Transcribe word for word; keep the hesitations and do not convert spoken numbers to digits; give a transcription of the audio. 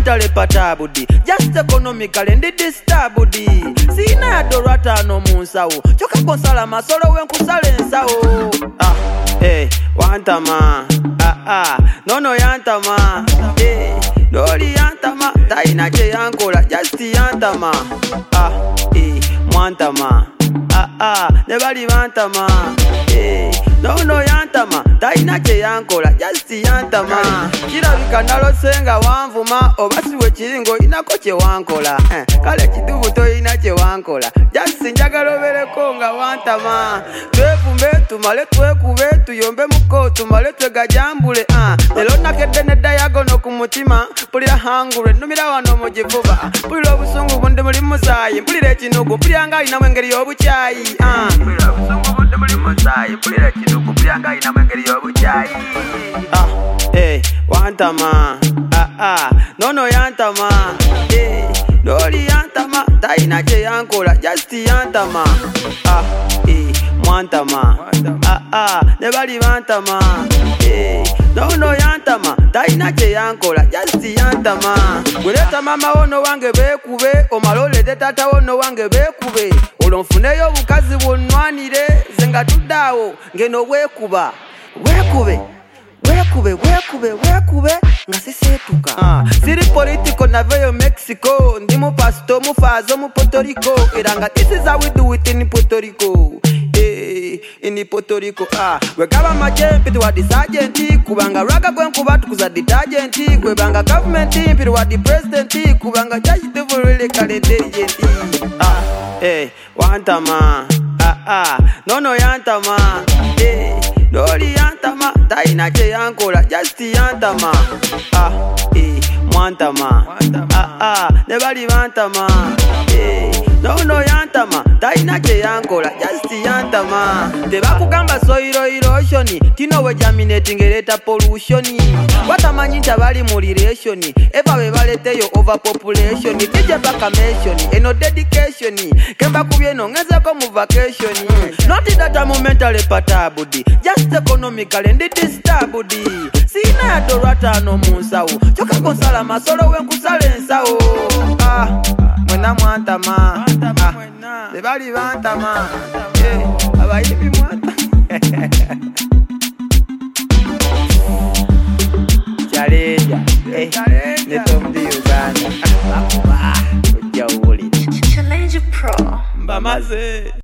mentally perturbed, just economically and disturbed. Sina ya dorata no munsawo, choka konsala masolo wenkusala ensawo. Ah, eh, wantama, ah ah, no no yantama, eh, doli yantama, taina che yankola, just yantama. Ah, eh, mwantama, ah ah, nebali wantama, eh, no no yantama, taina che yankola, just yantama. Kirabika nalo senga wanvuma, obasiwe chiringo inako che wankola, eh, kale chidubu to ina che wankola, just njagalo vele konga wantama. Twevumbe tumale twekube tuyombe muko tumale twegajambule, ah, lelo nakedene diagono kumutima, pulira hangure numira wano mujivuba, pulira obusungu bunde muri musayi, pulira ekinugu pulira nga ina mwengeri yobuchayi, ah, pulira obusungu bunde muri musayi, pulira ekinugu pulira nga ina mwengeri yobuchayi. Ah, eh, wantama, ah ah, no no yantama, eh, doli yantama, taina che yankola, just yantama. Ah, eh, mwantama, ah ah, nebali wantama, eh, no no yantama, taina che yankola, just yantama. Gweleta mama ono wange bekube, omalole de tata ono wange bekube, olonfuneyo bukazi bunwanire, zenga tudawo, ngeno wekuba, wekube. Wekube, wekube, wekube, nga sisetuka. Ah, siri politiko na veyo Mexico, ndimu pasto, mufazo, mu Puerto Rico. Iranga, this is how we do it in Puerto Rico. Eh, in Puerto Rico. Ah, wekaba majempi tuwa di sergeanti, kubanga raga kwen kubatu kuza detergenti, kwebanga governmenti, piru wa di presidenti, kubanga jaji tuvu really kale intelligenti. Ah, eh, wantama, ah ah, no no yantama, eh, doli yantama, taina che yankola, just yantama. Ah, eh, mwantama, ah ah, nebali wantama, eh, no no yantama, taina che yankola, just yantama. Tebakugamba soil erosion, tino we germinating ereta pollution. Watamanyinta bali mu relation, eva we baleteyo overpopulation. Tije baka mention, eno dedication, kemba kubyeno ngeze ko mu vacation. Not that I'm mentally perturbed, just economically and disturbed. Sina ya dorata no munsawo, choka konsala masolo wenkusala ensawo. Ah, mwena mwantama, ah, lebali wantama, eh, abayibi mwanta. Chaleja, eh, netomdi Uganda. Ah, ujawuli. Challenge Pro. Mbamaze.